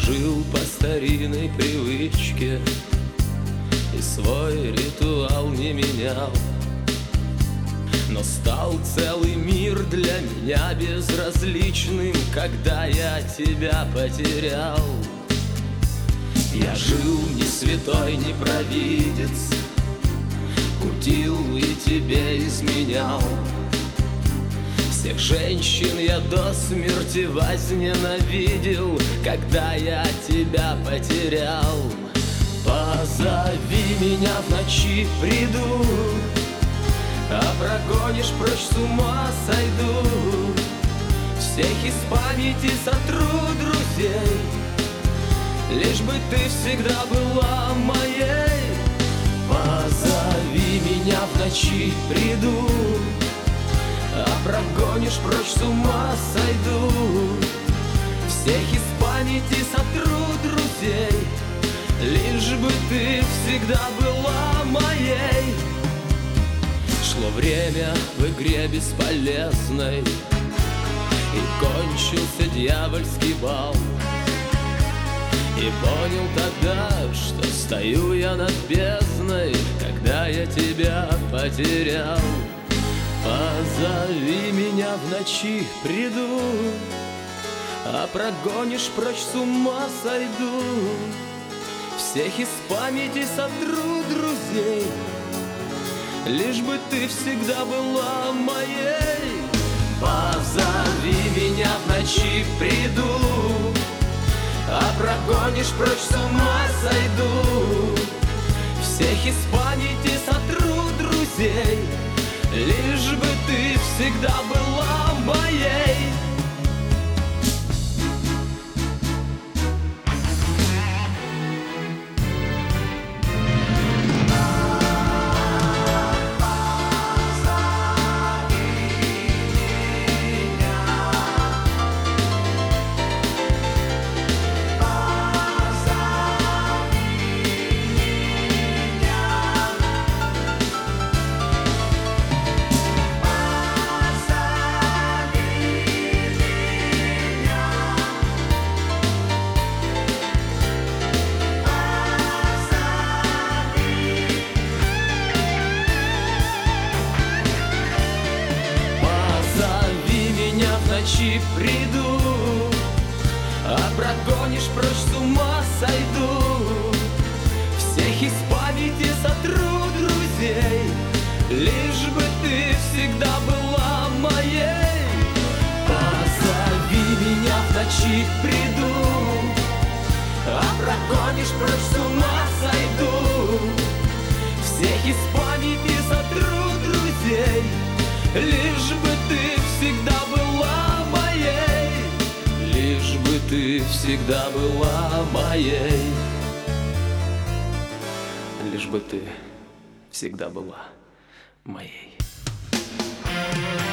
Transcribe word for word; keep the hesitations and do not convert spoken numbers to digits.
жил по старинной привычке и свой ритуал не менял. Но стал целый мир для меня безразличным, когда я тебя потерял. Я жил не святой, не провидец, кутил и тебе изменял. Всех женщин я до смерти возненавидел, когда я тебя потерял. Позови меня в ночи, приду, а прогонишь прочь, с ума сойду. Всех из памяти сотру друзей, лишь бы ты всегда была моей. Позови меня в ночи, приду, а прогонишь прочь, с ума сойду. Всех из памяти сотру друзей, лишь бы ты всегда была моей. Шло время в игре бесполезной, и кончился дьявольский бал. И понял тогда, что стою я над бездной, когда я тебя потерял. Позови меня в ночи, приду, а прогонишь прочь, с ума сойду. Всех из памяти сотру друзей, лишь бы ты всегда была моей. Позови меня в ночи, приду, а прогонишь прочь, с ума сойду. Всех из памяти сотру друзей, лишь бы ты всегда была моей. Ночи приду, а прогонишь прочь, с ума сойду. Всех из памяти сотру друзей, лишь бы ты всегда была моей. Позови меня в ночи, приду, а прогонишь прочь, с ума сойду. Всех из памяти сотру друзей, лишь бы ты всегда была моей. Лишь бы ты всегда была моей. Лишь бы ты всегда была моей.